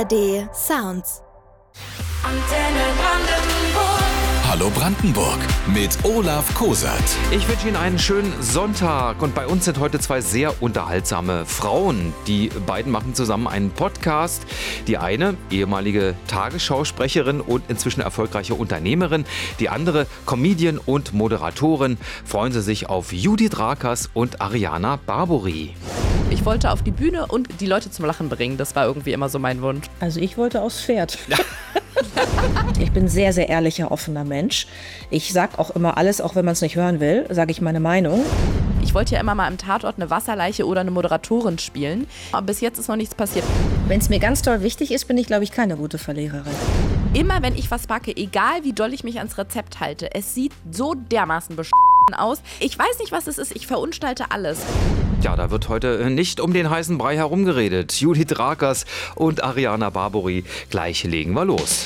ARD Sounds. Antenne Brandenburg. Hallo Brandenburg mit Olaf Kosert. Ich wünsche Ihnen einen schönen Sonntag und bei uns sind heute zwei sehr unterhaltsame Frauen. Die beiden machen zusammen einen Podcast. Die eine, ehemalige Tagesschausprecherin und inzwischen erfolgreiche Unternehmerin. Die andere, Comedian und Moderatorin. Freuen Sie sich auf Judith Rakers und Ariana Barbori. Ich wollte auf die Bühne und die Leute zum Lachen bringen. Das war irgendwie immer so mein Wunsch. Also ich wollte aufs Pferd. Ich bin ein sehr, sehr ehrlicher, offener Mensch. Ich sag auch immer alles, auch wenn man es nicht hören will, sage ich meine Meinung. Ich wollte ja immer mal im Tatort eine Wasserleiche oder eine Moderatorin spielen. Aber bis jetzt ist noch nichts passiert. Wenn es mir ganz doll wichtig ist, bin ich, glaube ich, keine gute Verliererin. Immer wenn ich was backe, egal wie doll ich mich ans Rezept halte, es sieht so dermaßen aus. Ich weiß nicht, was es ist. Ich verunstalte alles. Ja, da wird heute nicht um den heißen Brei herumgeredet. Judith Rakers und Ariana Barbori. Gleich legen wir los.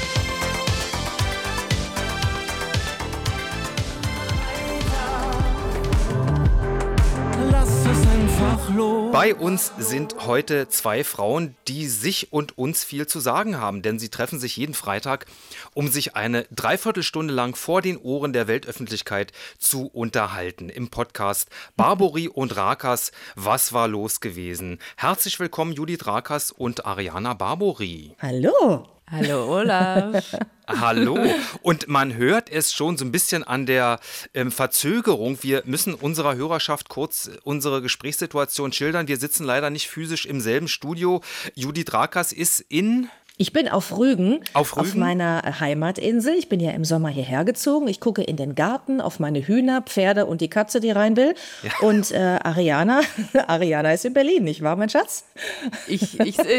Bei uns sind heute zwei Frauen, die sich und uns viel zu sagen haben, denn sie treffen sich jeden Freitag, um sich eine Dreiviertelstunde lang vor den Ohren der Weltöffentlichkeit zu unterhalten. Im Podcast Barbori und Rakers, was war los gewesen? Herzlich willkommen Judith Rakers und Ariana Barbori. Hallo. Hallo Olaf. Hallo. Und man hört es schon so ein bisschen an der Verzögerung. Wir müssen unserer Hörerschaft kurz unsere Gesprächssituation schildern. Wir sitzen leider nicht physisch im selben Studio. Judith Rakers ist Ich bin auf Rügen, auf meiner Heimatinsel. Ich bin ja im Sommer hierher gezogen. Ich gucke in den Garten auf meine Hühner, Pferde und die Katze, die rein will. Ja. Und Ariana ist in Berlin, nicht wahr, mein Schatz? Ich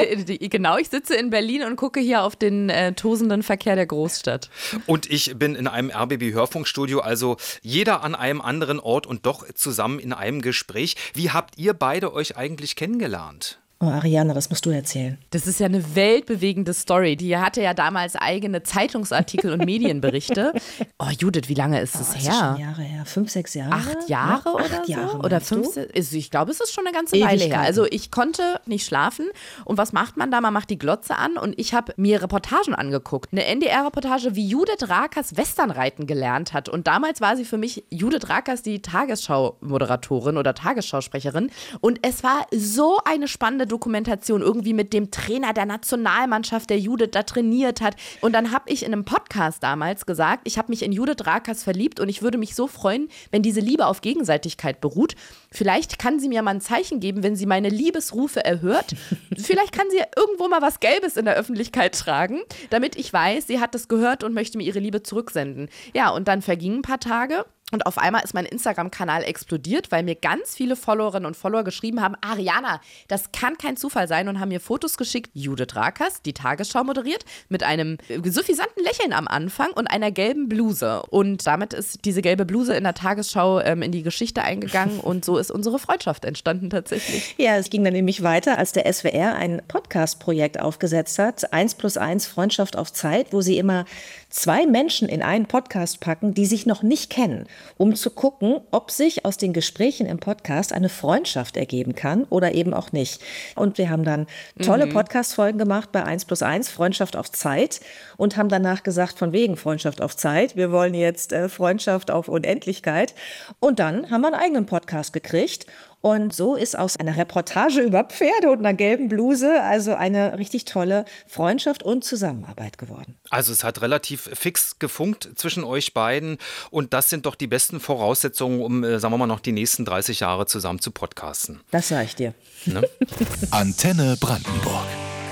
sitze in Berlin und gucke hier auf den tosenden Verkehr der Großstadt. Und ich bin in einem RBB-Hörfunkstudio, also jeder an einem anderen Ort und doch zusammen in einem Gespräch. Wie habt ihr beide euch eigentlich kennengelernt? Oh, Ariana, das musst du erzählen. Das ist ja eine weltbewegende Story. Die hatte ja damals eigene Zeitungsartikel und Medienberichte. Oh, Judith, wie lange ist es her? Das ist schon Jahre her. 5, 6 Jahre? 8 Jahre ja, oder 8 so? Jahre, oder 5? Ich glaube, es ist schon eine ganze Ewigkeiten. Weile her. Also ich konnte nicht schlafen. Und was macht man da? Man macht die Glotze an und ich habe mir Reportagen angeguckt. Eine NDR-Reportage, wie Judith Rakers Westernreiten gelernt hat. Und damals war sie für mich Judith Rakers, die Tagesschau-Moderatorin oder Tagesschausprecherin. Und es war so eine spannende Dokumentation, irgendwie mit dem Trainer der Nationalmannschaft, der Judith da trainiert hat. Und dann habe ich in einem Podcast damals gesagt, ich habe mich in Judith Rakers verliebt und ich würde mich so freuen, wenn diese Liebe auf Gegenseitigkeit beruht. Vielleicht kann sie mir mal ein Zeichen geben, wenn sie meine Liebesrufe erhört. Vielleicht kann sie irgendwo mal was Gelbes in der Öffentlichkeit tragen, damit ich weiß, sie hat das gehört und möchte mir ihre Liebe zurücksenden. Ja, und dann vergingen ein paar Tage. Und auf einmal ist mein Instagram-Kanal explodiert, weil mir ganz viele Followerinnen und Follower geschrieben haben, Ariana, das kann kein Zufall sein, und haben mir Fotos geschickt. Judith Rakers, die Tagesschau moderiert, mit einem suffisanten Lächeln am Anfang und einer gelben Bluse. Und damit ist diese gelbe Bluse in der Tagesschau in die Geschichte eingegangen und so ist unsere Freundschaft entstanden tatsächlich. Ja, es ging dann nämlich weiter, als der SWR ein Podcast-Projekt aufgesetzt hat, 1+1 Freundschaft auf Zeit, wo sie immer 2 Menschen in einen Podcast packen, die sich noch nicht kennen, um zu gucken, ob sich aus den Gesprächen im Podcast eine Freundschaft ergeben kann oder eben auch nicht. Und wir haben dann tolle Podcast-Folgen gemacht bei 1+1, Freundschaft auf Zeit, und haben danach gesagt, von wegen Freundschaft auf Zeit, wir wollen jetzt Freundschaft auf Unendlichkeit. Und dann haben wir einen eigenen Podcast gekriegt. Und so ist aus einer Reportage über Pferde und einer gelben Bluse also eine richtig tolle Freundschaft und Zusammenarbeit geworden. Also es hat relativ fix gefunkt zwischen euch beiden und das sind doch die besten Voraussetzungen, um, sagen wir mal, noch die nächsten 30 Jahre zusammen zu podcasten. Das sage ich dir. Ne? Antenne Brandenburg.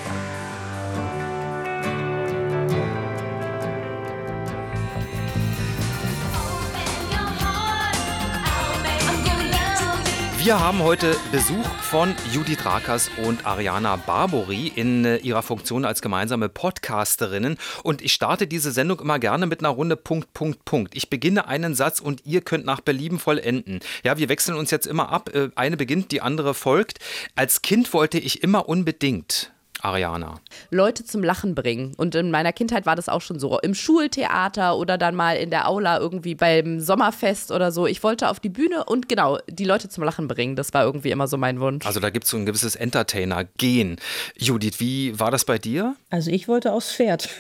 Wir haben heute Besuch von Judith Rakers und Ariana Barbori in ihrer Funktion als gemeinsame Podcasterinnen. Und ich starte diese Sendung immer gerne mit einer Runde Punkt, Punkt, Punkt. Ich beginne einen Satz und ihr könnt nach Belieben vollenden. Ja, wir wechseln uns jetzt immer ab. Eine beginnt, die andere folgt. Als Kind wollte ich immer unbedingt. Ariana. Leute zum Lachen bringen. Und in meiner Kindheit war das auch schon so. Im Schultheater oder dann mal in der Aula irgendwie beim Sommerfest oder so. Ich wollte auf die Bühne und genau, die Leute zum Lachen bringen. Das war irgendwie immer so mein Wunsch. Also da gibt es so ein gewisses Entertainer-Gen. Judith, wie war das bei dir? Also ich wollte aufs Pferd.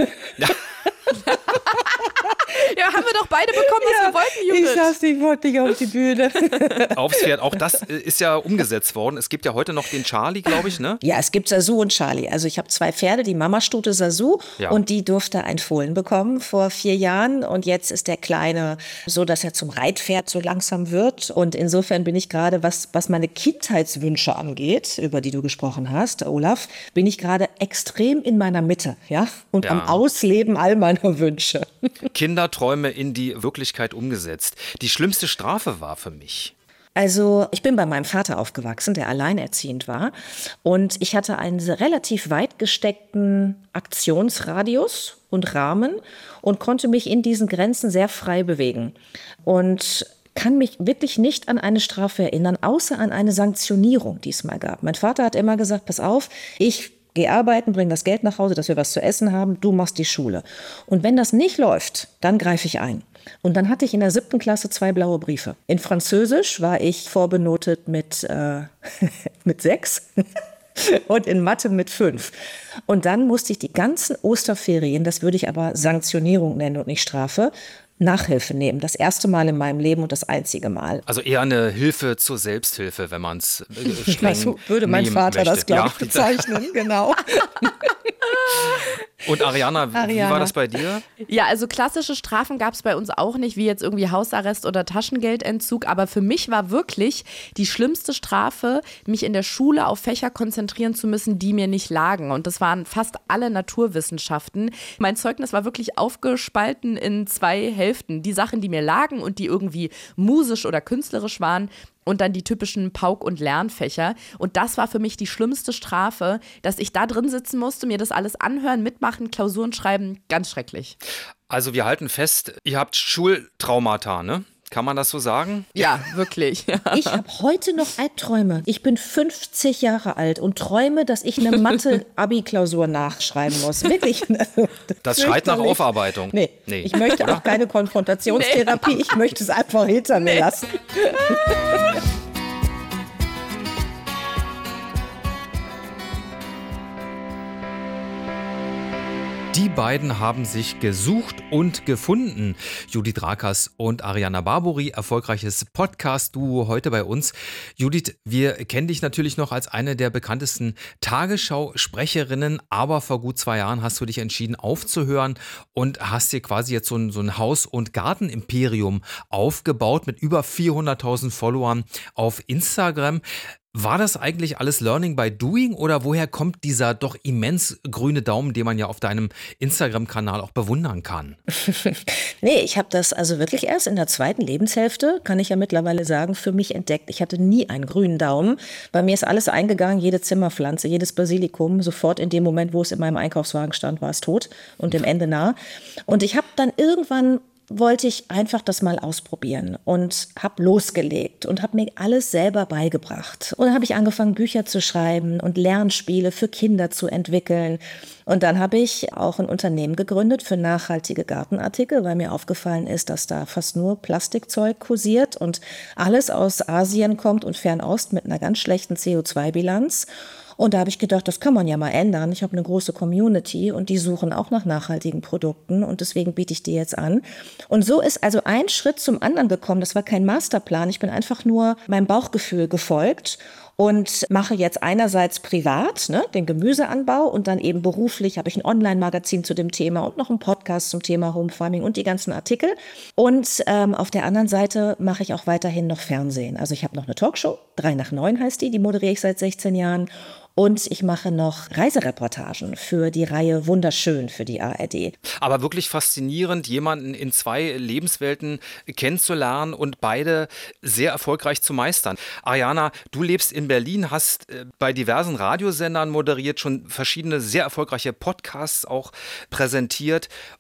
Ja, haben wir doch beide bekommen, was wir wollten, Judith. Ich sag's, ich wollte nicht auf die Bühne. Aufs Pferd, auch das ist ja umgesetzt worden. Es gibt ja heute noch den Charlie, glaube ich, ne? Ja, es gibt Sasu und Charlie. Also ich habe 2 Pferde, die Mamastute Sasu und die durfte ein Fohlen bekommen vor 4 Jahren. Und jetzt ist der Kleine so, dass er zum Reitpferd so langsam wird. Und insofern bin ich gerade, was meine Kindheitswünsche angeht, über die du gesprochen hast, Olaf, bin ich gerade extrem in meiner Mitte, ja? Und am Ausleben all meiner Wünsche. Kinderträume in die Wirklichkeit umgesetzt. Die schlimmste Strafe war für mich. Also ich bin bei meinem Vater aufgewachsen, der alleinerziehend war. Und ich hatte einen relativ weit gesteckten Aktionsradius und Rahmen und konnte mich in diesen Grenzen sehr frei bewegen. Und kann mich wirklich nicht an eine Strafe erinnern, außer an eine Sanktionierung, die es mal gab. Mein Vater hat immer gesagt, pass auf, ich gehe arbeiten, bring das Geld nach Hause, dass wir was zu essen haben, du machst die Schule. Und wenn das nicht läuft, dann greife ich ein. Und dann hatte ich in der 7. Klasse 2 blaue Briefe. In Französisch war ich vorbenotet mit 6 und in Mathe mit 5. Und dann musste ich die ganzen Osterferien, das würde ich aber Sanktionierung nennen und nicht Strafe, Nachhilfe nehmen. Das erste Mal in meinem Leben und das einzige Mal. Also eher eine Hilfe zur Selbsthilfe, wenn man es streng So würde mein Vater möchte. das, glaube ich, bezeichnen. Genau. Und Ariana, wie war das bei dir? Ja, also klassische Strafen gab es bei uns auch nicht, wie jetzt irgendwie Hausarrest oder Taschengeldentzug. Aber für mich war wirklich die schlimmste Strafe, mich in der Schule auf Fächer konzentrieren zu müssen, die mir nicht lagen. Und das waren fast alle Naturwissenschaften. Mein Zeugnis war wirklich aufgespalten in 2 Hälften. Die Sachen, die mir lagen und die irgendwie musisch oder künstlerisch waren. Und dann die typischen Pauk- und Lernfächer. Und das war für mich die schlimmste Strafe, dass ich da drin sitzen musste, mir das alles anhören, mitmachen, Klausuren schreiben. Ganz schrecklich. Also wir halten fest, ihr habt Schultraumata, ne? Kann man das so sagen? Ja, wirklich. Ich habe heute noch Albträume. Ich bin 50 Jahre alt und träume, dass ich eine Mathe-Abi-Klausur nachschreiben muss. Wirklich. Das schreit nach Aufarbeitung. Nee. Ich möchte auch keine Konfrontationstherapie. Ich möchte es einfach hinter mir lassen. Die beiden haben sich gesucht und gefunden. Judith Rakers und Ariana Barbori, erfolgreiches Podcast-Duo heute bei uns. Judith, wir kennen dich natürlich noch als eine der bekanntesten Tagesschau-Sprecherinnen, aber vor gut 2 Jahren hast du dich entschieden aufzuhören und hast dir quasi jetzt so ein Haus- und Gartenimperium aufgebaut mit über 400.000 Followern auf Instagram. War das eigentlich alles Learning by Doing oder woher kommt dieser doch immens grüne Daumen, den man ja auf deinem Instagram-Kanal auch bewundern kann? Nee, ich habe das also wirklich erst in der 2. Lebenshälfte, kann ich ja mittlerweile sagen, für mich entdeckt. Ich hatte nie einen grünen Daumen. Bei mir ist alles eingegangen, jede Zimmerpflanze, jedes Basilikum. Sofort in dem Moment, wo es in meinem Einkaufswagen stand, war es tot und dem Ende nah. Und ich habe dann irgendwann wollte ich einfach das mal ausprobieren und habe losgelegt und habe mir alles selber beigebracht. Und dann habe ich angefangen, Bücher zu schreiben und Lernspiele für Kinder zu entwickeln. Und dann habe ich auch ein Unternehmen gegründet für nachhaltige Gartenartikel, weil mir aufgefallen ist, dass da fast nur Plastikzeug kursiert und alles aus Asien kommt und Fernost mit einer ganz schlechten CO2-Bilanz. Und da habe ich gedacht, das kann man ja mal ändern. Ich habe eine große Community und die suchen auch nach nachhaltigen Produkten und deswegen biete ich die jetzt an. Und so ist also ein Schritt zum anderen gekommen. Das war kein Masterplan. Ich bin einfach nur meinem Bauchgefühl gefolgt und mache jetzt einerseits privat, den Gemüseanbau und dann eben beruflich habe ich ein Online-Magazin zu dem Thema und noch einen Podcast zum Thema Home Farming und die ganzen Artikel. Und auf der anderen Seite mache ich auch weiterhin noch Fernsehen. Also ich habe noch eine Talkshow, 3 nach 9 heißt die moderiere ich seit 16 Jahren. Und ich mache noch Reisereportagen für die Reihe Wunderschön für die ARD. Aber wirklich faszinierend, jemanden in 2 Lebenswelten kennenzulernen und beide sehr erfolgreich zu meistern. Ariana, du lebst in Berlin, hast bei diversen Radiosendern moderiert, schon verschiedene sehr erfolgreiche Podcasts auch präsentiert.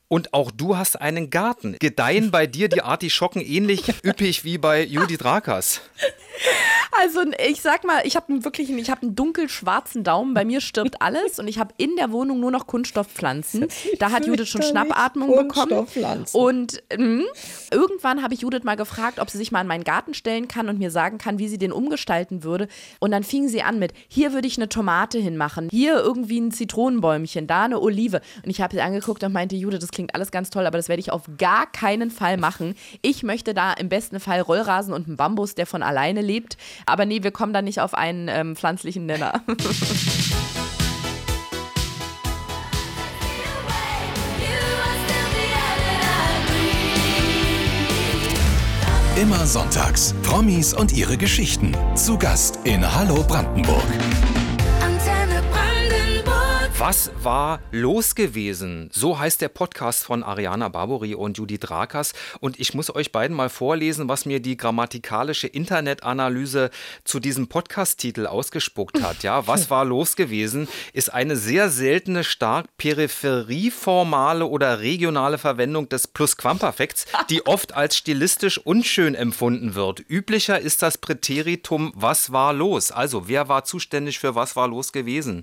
Und auch du hast einen Garten. Gedeihen bei dir die Artischocken ähnlich üppig wie bei Judith Rakers? Also ich sag mal, ich habe einen dunkelschwarzen Daumen, bei mir stirbt alles und ich habe in der Wohnung nur noch Kunststoffpflanzen. Da hat Judith schon Schnappatmung bekommen. Und irgendwann habe ich Judith mal gefragt, ob sie sich mal in meinen Garten stellen kann und mir sagen kann, wie sie den umgestalten würde. Und dann fing sie an mit, hier würde ich eine Tomate hinmachen, hier irgendwie ein Zitronenbäumchen, da eine Olive. Und ich habe sie angeguckt und meinte, Judith, das klingt alles ganz toll, aber das werde ich auf gar keinen Fall machen. Ich möchte da im besten Fall Rollrasen und einen Bambus, der von alleine lebt. Aber nee, wir kommen da nicht auf einen pflanzlichen Nenner. Immer sonntags. Promis und ihre Geschichten. Zu Gast in Hallo Brandenburg. Antenne Brandenburg. Was war los gewesen? So heißt der Podcast von Ariana Barbori und Judith Rakers. Und ich muss euch beiden mal vorlesen, was mir die grammatikalische Internetanalyse zu diesem Podcast-Titel ausgespuckt hat. Ja, was war los gewesen, ist eine sehr seltene, stark peripherieformale oder regionale Verwendung des Plusquamperfekts, die oft als stilistisch unschön empfunden wird. Üblicher ist das Präteritum was war los? Also, wer war zuständig für was war los gewesen?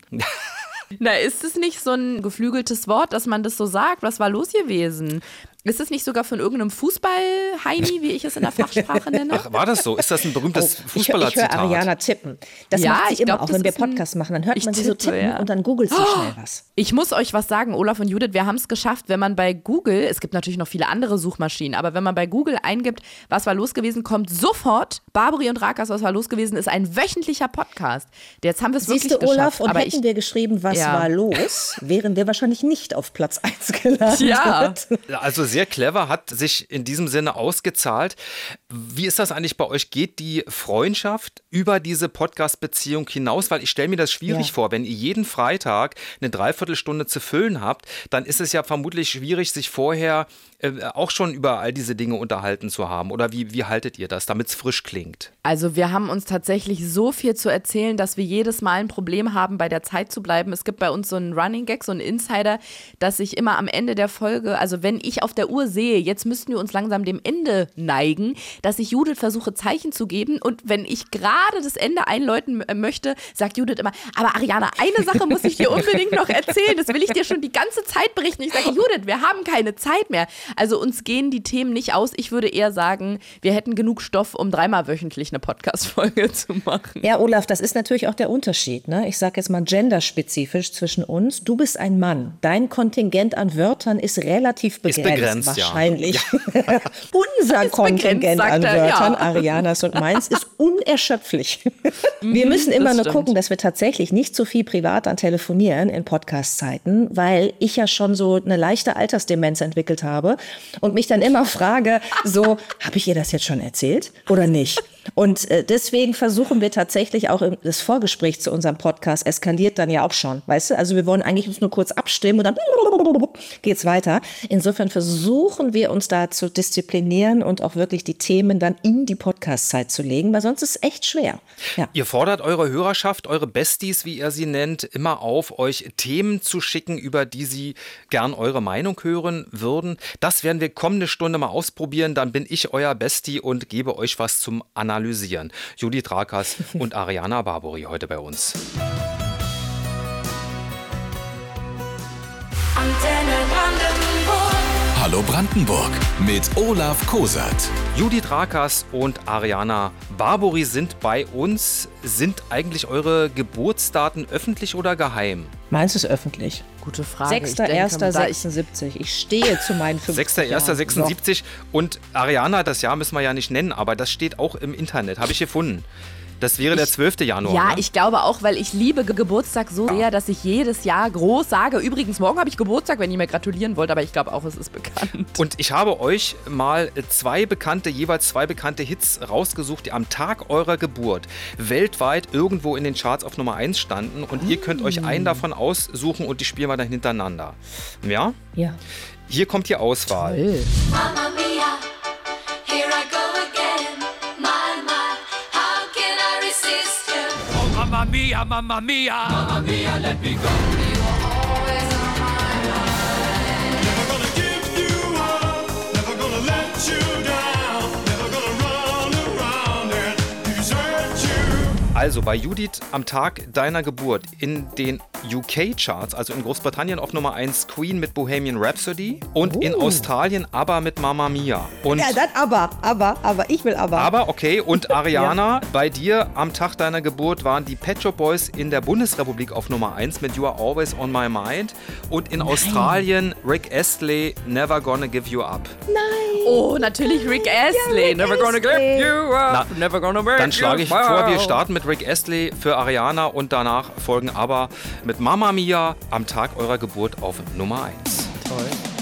Na, ist es nicht so ein geflügeltes Wort, dass man das so sagt? Was war los gewesen? Ist es nicht sogar von irgendeinem Fußball-Heini, wie ich es in der Fachsprache nenne? Ach, war das so? Ist das ein berühmtes Fußballerzitat? Ich höre Ariana tippen. Das macht sie immer, auch wenn wir Podcast machen. Dann hört man sie so tippen und dann googelt sie schnell was. Ich muss euch was sagen, Olaf und Judith, wir haben es geschafft, wenn man bei Google, es gibt natürlich noch viele andere Suchmaschinen, aber wenn man bei Google eingibt, was war los gewesen, kommt sofort Barbori und Rakers, was war los gewesen, ist ein wöchentlicher Podcast. Jetzt haben wir es wirklich geschafft. Olaf, und hätten wir geschrieben, was war los, wären wir wahrscheinlich nicht auf Platz 1 gelandet. Also sehr clever, hat sich in diesem Sinne ausgezahlt. Wie ist das eigentlich bei euch? Geht die Freundschaft über diese Podcast-Beziehung hinaus? Weil ich stelle mir das schwierig vor, wenn ihr jeden Freitag eine Dreiviertelstunde zu füllen habt, dann ist es ja vermutlich schwierig, sich vorher auch schon über all diese Dinge unterhalten zu haben. Oder wie haltet ihr das, damit es frisch klingt? Also wir haben uns tatsächlich so viel zu erzählen, dass wir jedes Mal ein Problem haben, bei der Zeit zu bleiben. Es gibt bei uns so einen Running Gag, so einen Insider, dass ich immer am Ende der Folge, also wenn ich auf der Uhr sehe, jetzt müssten wir uns langsam dem Ende neigen, dass ich Judith versuche, Zeichen zu geben. Und wenn ich gerade das Ende einläuten möchte, sagt Judith immer, aber Ariana, eine Sache muss ich dir unbedingt noch erzählen. Das will ich dir schon die ganze Zeit berichten. Ich sage, Judith, wir haben keine Zeit mehr. Also uns gehen die Themen nicht aus. Ich würde eher sagen, wir hätten genug Stoff, um 3-mal wöchentlich eine Podcast-Folge zu machen. Ja, Olaf, das ist natürlich auch der Unterschied. Ne? Ich sage jetzt mal genderspezifisch zwischen uns. Du bist ein Mann. Dein Kontingent an Wörtern ist relativ begrenzt. Wahrscheinlich. Ja. Unser Kontingent an Wörtern, Arianas und meins, ist unerschöpflich. Wir müssen immer nur gucken, dass wir tatsächlich nicht so viel privat an telefonieren in Podcast-Zeiten, weil ich ja schon so eine leichte Altersdemenz entwickelt habe und mich dann immer frage, so, habe ich ihr das jetzt schon erzählt oder nicht? Und deswegen versuchen wir tatsächlich auch, das Vorgespräch zu unserem Podcast eskaliert dann ja auch schon, weißt du? Also wir wollen eigentlich uns nur kurz abstimmen und dann geht's weiter. Insofern versuchen wir uns da zu disziplinieren und auch wirklich die Themen dann in die Podcast-Zeit zu legen, weil sonst ist es echt schwer. Ja. Ihr fordert eure Hörerschaft, eure Besties, wie ihr sie nennt, immer auf, euch Themen zu schicken, über die sie gern eure Meinung hören würden. Das werden wir kommende Stunde mal ausprobieren. Dann bin ich euer Bestie und gebe euch was zum Analysieren. Judith Rakers und Ariana Barbori heute bei uns. Antenne Brandenburg. Hallo Brandenburg mit Olaf Kosert. Judith Rakers und Ariana Barbori sind bei uns. Sind eigentlich eure Geburtsdaten öffentlich oder geheim? Meins ist öffentlich. Gute Frage. 6.1.76. Ich stehe zu meinen 50 Jahren. 6.1.76. Und Ariana, das Jahr müssen wir ja nicht nennen, aber das steht auch im Internet, habe ich gefunden. Das wäre der 12. Januar. Ja, ne? Ich glaube auch, weil ich liebe Geburtstag so sehr, dass ich jedes Jahr groß sage. Übrigens, morgen habe ich Geburtstag, wenn ihr mir gratulieren wollt, aber ich glaube auch, es ist bekannt. Und ich habe euch mal jeweils zwei bekannte Hits rausgesucht, die am Tag eurer Geburt weltweit irgendwo in den Charts auf Nummer 1 standen. Und ihr könnt euch einen davon aussuchen und die spielen wir dann hintereinander. Ja? Ja. Hier kommt die Auswahl. Toll. Mamma mia, here I go again. My, my, how can I resist you? Oh, Mamma Mia, Mamma Mia. Mamma Mia, let me go. You were always on my mind. Never gonna give Also bei Judith am Tag deiner Geburt in den UK-Charts, also in Großbritannien auf Nummer 1 Queen mit Bohemian Rhapsody und in Australien ABBA mit Mamma Mia. Und Ja, dann aber, ich will aber. aber, okay, und Ariana, bei dir am Tag deiner Geburt waren die Pet Shop Boys in der Bundesrepublik auf Nummer 1 mit You Are Always On My Mind und in Australien Rick Astley, Never Gonna Give You Up. Oh, natürlich Rick Astley. Rick Never gonna give Astley. you up. Never gonna break Dann schlage ich you. vor, wir Wow. starten mit Rick Astley für Ariana und danach folgen ABBA mit Mamma Mia am Tag eurer Geburt auf Nummer 1. Toll.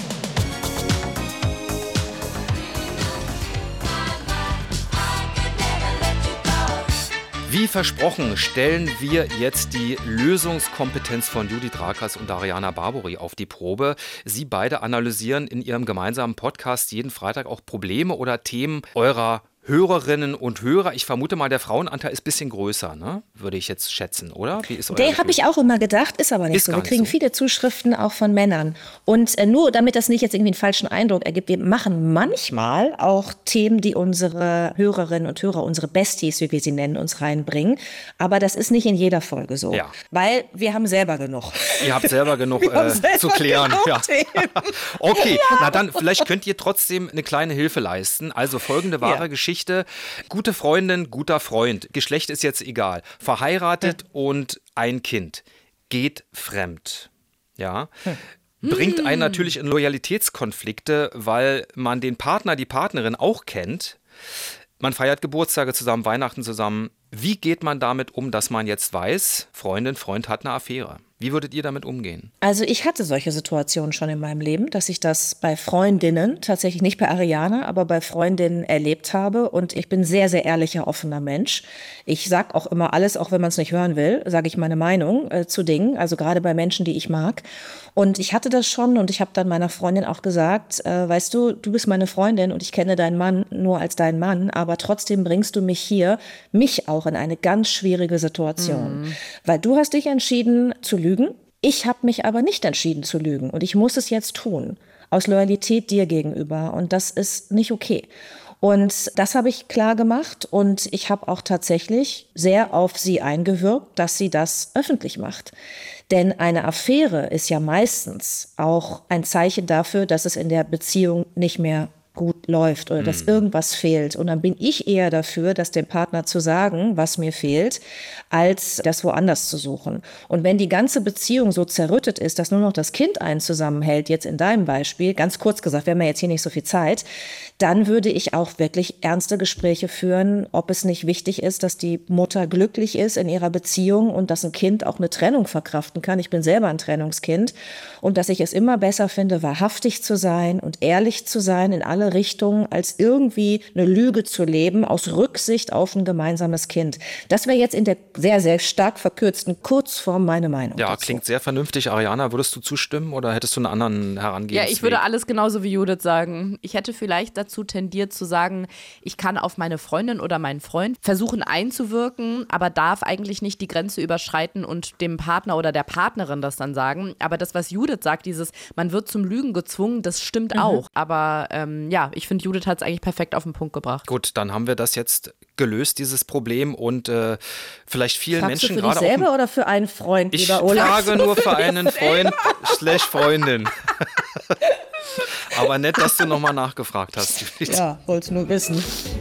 Wie versprochen stellen wir jetzt die Lösungskompetenz von Judith Rakers und Ariana Barbori auf die Probe. Sie beide analysieren in ihrem gemeinsamen Podcast jeden Freitag auch Probleme oder Themen eurer Hörerinnen und Hörer. Ich vermute mal, der Frauenanteil ist ein bisschen größer, ne? Würde ich jetzt schätzen, oder? Wie ist euer Der Gefühl? habe ich auch immer gedacht, ist aber nicht Ist so. gar Wir nicht kriegen so. viele Zuschriften auch von Männern. Und nur damit das nicht jetzt irgendwie einen falschen Eindruck ergibt, wir machen manchmal auch Themen, die unsere Hörerinnen und Hörer, unsere Besties, wie wir sie nennen, uns reinbringen. Aber das ist nicht in jeder Folge so. Ja. Weil wir haben selber genug. Ihr habt selber genug haben selber zu klären. genug Ja. Themen. Okay, na dann, vielleicht könnt ihr trotzdem eine kleine Hilfe leisten. Also folgende wahre Ja. Geschichte. Gute Freundin, guter Freund. Geschlecht ist jetzt egal. Verheiratet und ein Kind. Geht fremd. Ja. Bringt einen natürlich in Loyalitätskonflikte, weil man den Partner, die Partnerin auch kennt. Man feiert Geburtstage zusammen, Weihnachten zusammen. Wie geht man damit um, dass man jetzt weiß, Freundin, Freund hat eine Affäre? Wie würdet ihr damit umgehen? Also ich hatte solche Situationen schon in meinem Leben, dass ich das bei Freundinnen, tatsächlich nicht bei Ariana, aber bei Freundinnen erlebt habe. Und ich bin ein sehr, sehr ehrlicher, offener Mensch. Ich sage auch immer alles, auch wenn man es nicht hören will, sage ich meine Meinung zu Dingen, also gerade bei Menschen, die ich mag. Und ich hatte das schon und ich habe dann meiner Freundin auch gesagt, weißt du, du bist meine Freundin und ich kenne deinen Mann nur als deinen Mann, aber trotzdem bringst du mich auch in eine ganz schwierige Situation. Weil du hast dich entschieden zu lügen. Ich habe mich aber nicht entschieden zu lügen und ich muss es jetzt tun, aus Loyalität dir gegenüber und das ist nicht okay. Und das habe ich klar gemacht und ich habe auch tatsächlich sehr auf sie eingewirkt, dass sie das öffentlich macht. Denn eine Affäre ist ja meistens auch ein Zeichen dafür, dass es in der Beziehung nicht mehr gut läuft oder dass irgendwas fehlt. Und dann bin ich eher dafür, das dem Partner zu sagen, was mir fehlt, als das woanders zu suchen. Und wenn die ganze Beziehung so zerrüttet ist, dass nur noch das Kind einen zusammenhält, jetzt in deinem Beispiel, ganz kurz gesagt, wir haben ja jetzt hier nicht so viel Zeit, dann würde ich auch wirklich ernste Gespräche führen, ob es nicht wichtig ist, dass die Mutter glücklich ist in ihrer Beziehung und dass ein Kind auch eine Trennung verkraften kann. Ich bin selber ein Trennungskind und dass ich es immer besser finde, wahrhaftig zu sein und ehrlich zu sein in alle Richtungen, als irgendwie eine Lüge zu leben aus Rücksicht auf ein gemeinsames Kind. Das wäre jetzt in der sehr, sehr stark verkürzten Kurzform meine Meinung Ja, dazu. klingt sehr vernünftig. Ariana, würdest du zustimmen oder hättest du einen anderen Herangehensweg? Ja, ich würde alles genauso wie Judith sagen. Ich hätte vielleicht dazu tendiert zu sagen, ich kann auf meine Freundin oder meinen Freund versuchen einzuwirken, aber darf eigentlich nicht die Grenze überschreiten und dem Partner oder der Partnerin das dann sagen. Aber das, was Judith sagt, dieses, man wird zum Lügen gezwungen, das stimmt auch. Aber ja, ich finde, Judith hat es eigentlich perfekt auf den Punkt gebracht. Gut, dann haben wir das jetzt gelöst, dieses Problem und vielleicht vielen Fragst du Menschen für gerade dich auch... selber oder für einen Freund, Ich lieber Olaf? frage nur für einen Freund / Freundin. Aber nett, dass du nochmal nachgefragt hast. Ja, wollte nur wissen.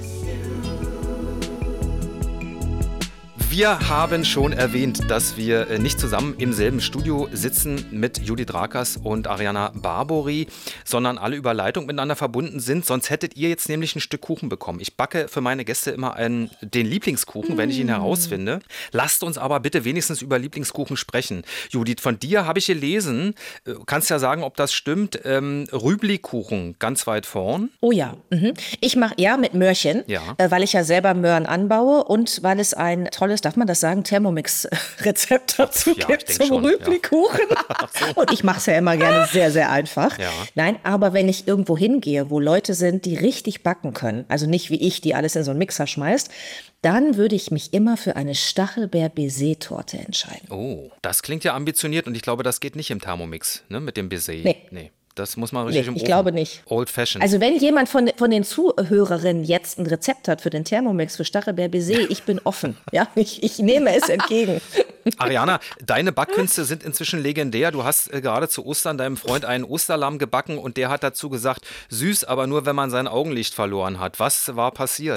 Wir haben schon erwähnt, dass wir nicht zusammen im selben Studio sitzen mit Judith Rakers und Ariana Barbori, sondern alle über Leitung miteinander verbunden sind. Sonst hättet ihr jetzt nämlich ein Stück Kuchen bekommen. Ich backe für meine Gäste immer den Lieblingskuchen, wenn ich ihn herausfinde. Lasst uns aber bitte wenigstens über Lieblingskuchen sprechen. Judith, von dir habe ich gelesen, kannst ja sagen, ob das stimmt, Rübli-Kuchen ganz weit vorn. Oh ja, ich mache mit Möhrchen, Ja. Weil ich ja selber Möhren anbaue und weil es ein tolles, darf man das sagen, Thermomix-Rezept dazu Ja, ich gibt denk zum schon, ja. Rübli-Kuchen. Und ich mache es ja immer gerne sehr, sehr einfach. Ja. Nein, aber wenn ich irgendwo hingehe, wo Leute sind, die richtig backen können, also nicht wie ich, die alles in so einen Mixer schmeißt, dann würde ich mich immer für eine Stachelbeer-Baiser-Torte entscheiden. Oh, das klingt ja ambitioniert und ich glaube, das geht nicht im Thermomix, ne, mit dem Baiser. Nee. Das muss man richtig im Ich Ofen. glaube nicht. Old Fashioned. Also wenn jemand von den Zuhörerinnen jetzt ein Rezept hat für den Thermomix für Stachelbeer Baiser, ich bin offen. Ja, ich nehme es entgegen. Ariana, deine Backkünste sind inzwischen legendär. Du hast gerade zu Ostern deinem Freund einen Osterlamm gebacken und der hat dazu gesagt, süß, aber nur, wenn man sein Augenlicht verloren hat. Was war passiert?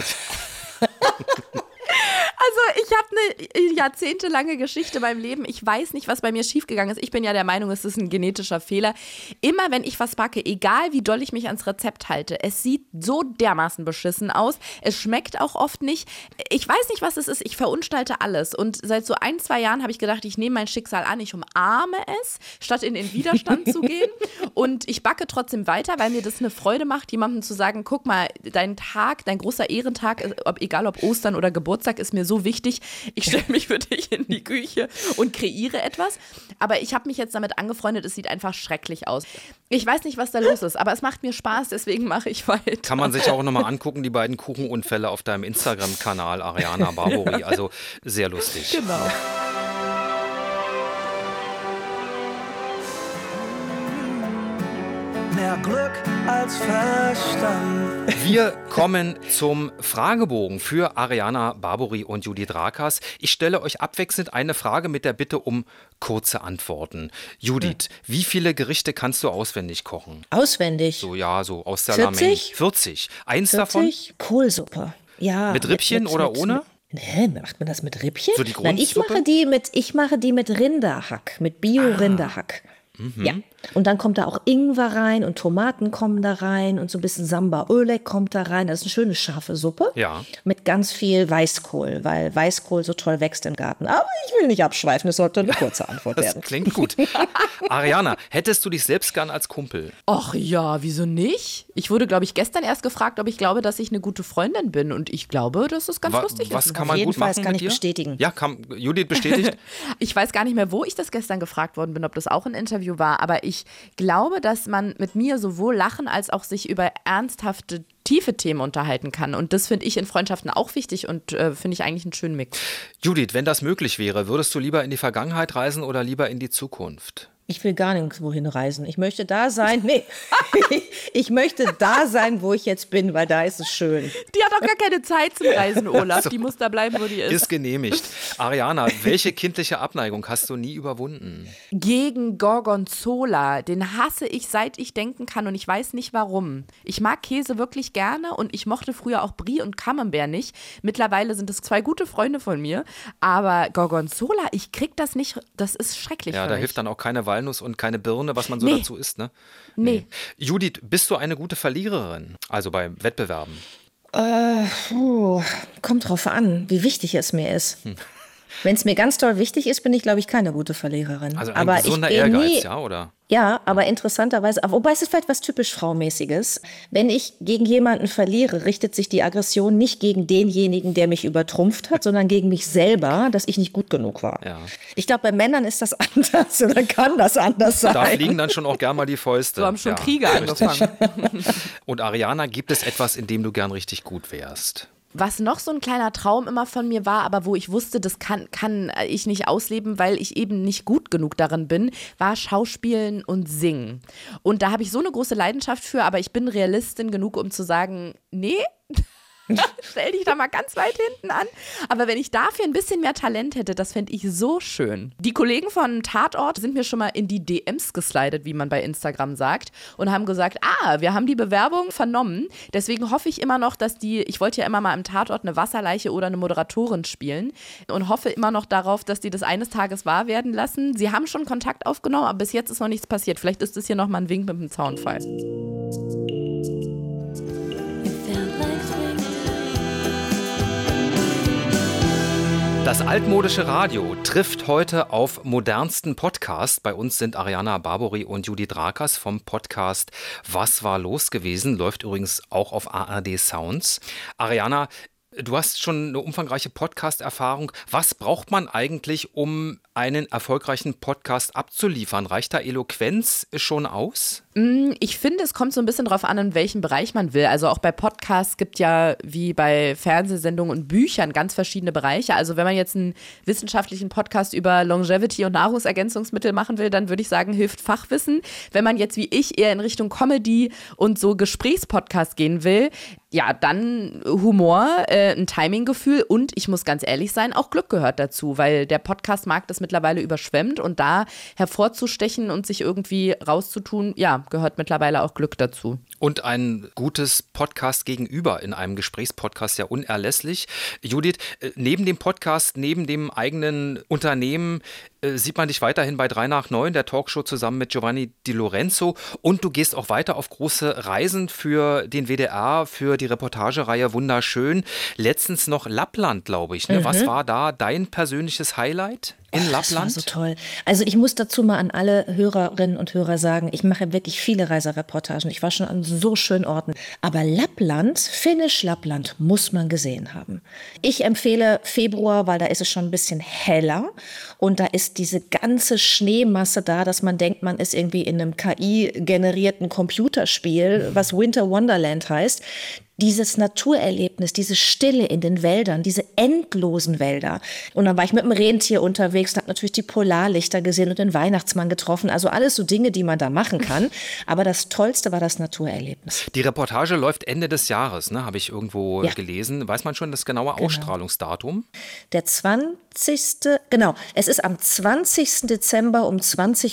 Also ich habe eine jahrzehntelange Geschichte beim Leben. Ich weiß nicht, was bei mir schiefgegangen ist. Ich bin ja der Meinung, es ist ein genetischer Fehler. Immer wenn ich was backe, egal wie doll ich mich ans Rezept halte, es sieht so dermaßen beschissen aus. Es schmeckt auch oft nicht. Ich weiß nicht, was es ist. Ich verunstalte alles. Und seit so 1-2 Jahren habe ich gedacht, ich nehme mein Schicksal an, ich umarme es, statt in den Widerstand zu gehen. Und ich backe trotzdem weiter, weil mir das eine Freude macht, jemandem zu sagen, guck mal, dein Tag, dein großer Ehrentag, egal ob Ostern oder Geburtstag, ist mir so wichtig. Ich stelle mich für dich in die Küche und kreiere etwas. Aber ich habe mich jetzt damit angefreundet, es sieht einfach schrecklich aus. Ich weiß nicht, was da los ist, aber es macht mir Spaß, deswegen mache ich weiter. Kann man sich auch nochmal angucken, die beiden Kuchenunfälle auf deinem Instagram-Kanal, Ariana Barbori. Also sehr lustig. Genau. Mehr Glück als Verstand. Wir kommen zum Fragebogen für Ariana Barbori und Judith Rakers. Ich stelle euch abwechselnd eine Frage mit der Bitte um kurze Antworten. Judith, wie viele Gerichte kannst du auswendig kochen? Auswendig. So aus der Lameng. 40. Eins 40? davon? Kohlsuppe. Ja. Mit Rippchen oder ohne? Nee, macht man das mit Rippchen? So die Nein, ich Grundsuppe? mache die mit Rinderhack, mit Bio-Rinderhack. Ja, und dann kommt da auch Ingwer rein und Tomaten kommen da rein und so ein bisschen Samba Oelek kommt da rein. Das ist eine schöne scharfe Suppe mit ganz viel Weißkohl, weil Weißkohl so toll wächst im Garten. Aber ich will nicht abschweifen, es sollte eine kurze Antwort Das werden. klingt gut. Ariana, hättest du dich selbst gern als Kumpel? Ach ja, wieso nicht? Ich wurde, glaube ich, gestern erst gefragt, ob ich glaube, dass ich eine gute Freundin bin. Und ich glaube, dass es ganz lustig Was ist. kann Auf man jeden gut Fall, machen das kann mit ich dir? bestätigen. Ja, Judith bestätigt. Ich weiß gar nicht mehr, wo ich das gestern gefragt worden bin, ob das auch ein Interview war, aber ich glaube, dass man mit mir sowohl lachen als auch sich über ernsthafte, tiefe Themen unterhalten kann. Und das finde ich in Freundschaften auch wichtig und finde ich eigentlich einen schönen Mix. Judith, wenn das möglich wäre, würdest du lieber in die Vergangenheit reisen oder lieber in die Zukunft? Ich will gar nirgendwo hinreisen. Ich möchte da sein. Nee, ich möchte da sein, wo ich jetzt bin, weil da ist es schön. Die hat doch gar keine Zeit zum Reisen, Olaf. Die muss da bleiben, wo die ist. Ist genehmigt. Ariana, welche kindliche Abneigung hast du nie überwunden? Gegen Gorgonzola. Den hasse ich, seit ich denken kann und ich weiß nicht warum. Ich mag Käse wirklich gerne und ich mochte früher auch Brie und Camembert nicht. Mittlerweile sind es 2 gute Freunde von mir. Aber Gorgonzola, ich krieg das nicht, das ist schrecklich Ja, für da mich. hilft dann auch keine Walnuss und keine Birne, was man so Nee. dazu isst, ne? Nee. Judith, bist du eine gute Verliererin? Also bei Wettbewerben? Kommt drauf an, wie wichtig es mir ist. Wenn es mir ganz doll wichtig ist, bin ich, glaube ich, keine gute Verliererin. Also ein aber gesunder ich gehe Ehrgeiz, nie, ja, oder? Ja, aber interessanterweise, wobei es ist vielleicht was typisch Fraumäßiges. Wenn ich gegen jemanden verliere, richtet sich die Aggression nicht gegen denjenigen, der mich übertrumpft hat, sondern gegen mich selber, dass ich nicht gut genug war. Ja. Ich glaube, bei Männern ist das anders oder kann das anders sein. Da fliegen dann schon auch gern mal die Fäuste. So haben schon Ja, Kriege richtig. angefangen. Und Ariana, gibt es etwas, in dem du gern richtig gut wärst? Was noch so ein kleiner Traum immer von mir war, aber wo ich wusste, das kann ich nicht ausleben, weil ich eben nicht gut genug darin bin, war Schauspielen und Singen. Und da habe ich so eine große Leidenschaft für, aber ich bin Realistin genug, um zu sagen, nee, stell dich da mal ganz weit hinten an. Aber wenn ich dafür ein bisschen mehr Talent hätte, das fände ich so schön. Die Kollegen von Tatort sind mir schon mal in die DMs geslidet, wie man bei Instagram sagt, und haben gesagt, wir haben die Bewerbung vernommen. Deswegen hoffe ich immer noch, dass ich wollte ja immer mal im Tatort eine Wasserleiche oder eine Moderatorin spielen und hoffe immer noch darauf, dass die das eines Tages wahr werden lassen. Sie haben schon Kontakt aufgenommen, aber bis jetzt ist noch nichts passiert. Vielleicht ist das hier nochmal ein Wink mit dem Zaunfall. Das altmodische Radio trifft heute auf modernsten Podcast. Bei uns sind Ariana Barbori und Judith Rakers vom Podcast Was war los gewesen? Läuft übrigens auch auf ARD Sounds. Ariana, Du hast schon eine umfangreiche Podcast-Erfahrung. Was braucht man eigentlich, um einen erfolgreichen Podcast abzuliefern? Reicht da Eloquenz schon aus? Ich finde, es kommt so ein bisschen drauf an, in welchem Bereich man will. Also auch bei Podcasts gibt ja wie bei Fernsehsendungen und Büchern ganz verschiedene Bereiche. Also wenn man jetzt einen wissenschaftlichen Podcast über Longevity und Nahrungsergänzungsmittel machen will, dann würde ich sagen, hilft Fachwissen. Wenn man jetzt wie ich eher in Richtung Comedy und so Gesprächspodcast gehen will, ja, dann Humor, ein Timinggefühl und ich muss ganz ehrlich sein, auch Glück gehört dazu, weil der Podcastmarkt ist mittlerweile überschwemmt und da hervorzustechen und sich irgendwie rauszutun, ja, gehört mittlerweile auch Glück dazu. Und ein gutes Podcast gegenüber in einem Gesprächspodcast ja unerlässlich. Judith, neben dem Podcast, neben dem eigenen Unternehmen sieht man dich weiterhin bei 3 nach 9, der Talkshow zusammen mit Giovanni Di Lorenzo und du gehst auch weiter auf große Reisen für den WDR, für die Reportagereihe Wunderschön. Letztens noch Lappland, glaube ich. Ne? Was war da dein persönliches Highlight in Lappland? Das war so toll. Also ich muss dazu mal an alle Hörerinnen und Hörer sagen, ich mache wirklich viele Reisereportagen. Ich war schon an so schönen Orten. Aber Lappland, finnisch Lappland, muss man gesehen haben. Ich empfehle Februar, weil da ist es schon ein bisschen heller und da ist diese ganze Schneemasse da, dass man denkt, man ist irgendwie in einem KI-generierten Computerspiel, was Winter Wonderland heißt. Dieses Naturerlebnis, diese Stille in den Wäldern, diese endlosen Wälder. Und dann war ich mit dem Rentier unterwegs und habe natürlich die Polarlichter gesehen und den Weihnachtsmann getroffen. Also alles so Dinge, die man da machen kann. Aber das Tollste war das Naturerlebnis. Die Reportage läuft Ende des Jahres, ne? Habe ich irgendwo gelesen. Weiß man schon das genaue Ausstrahlungsdatum? Der 20. Genau, es ist am 20. Dezember um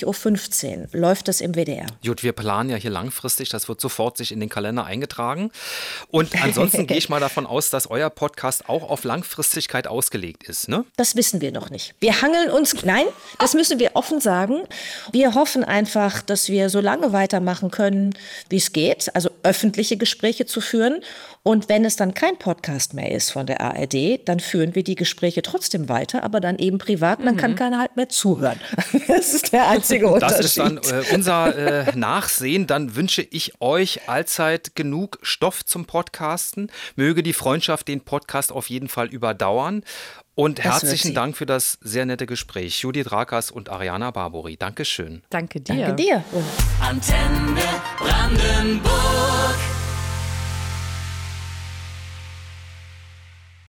20.15 Uhr läuft es im WDR. Gut, wir planen ja hier langfristig, das wird sofort sich in den Kalender eingetragen. Und ansonsten gehe ich mal davon aus, dass euer Podcast auch auf Langfristigkeit ausgelegt ist, ne? Das wissen wir noch nicht. Wir hangeln uns, nein, das müssen wir offen sagen. Wir hoffen einfach, dass wir so lange weitermachen können, wie es geht, also öffentliche Gespräche zu führen. Und wenn es dann kein Podcast mehr ist von der ARD, dann führen wir die Gespräche trotzdem weiter, aber dann eben privat, und dann kann keiner halt mehr zuhören. Das ist der einzige Unterschied. Das ist dann unser Nachsehen. Dann wünsche ich euch allzeit genug Stoff zum Podcasten. Möge die Freundschaft den Podcast auf jeden Fall überdauern. Und herzlichen Dank für das sehr nette Gespräch. Judith Rakers und Ariana Barbori. Dankeschön. Danke dir. Danke dir. Antenne Brandenburg.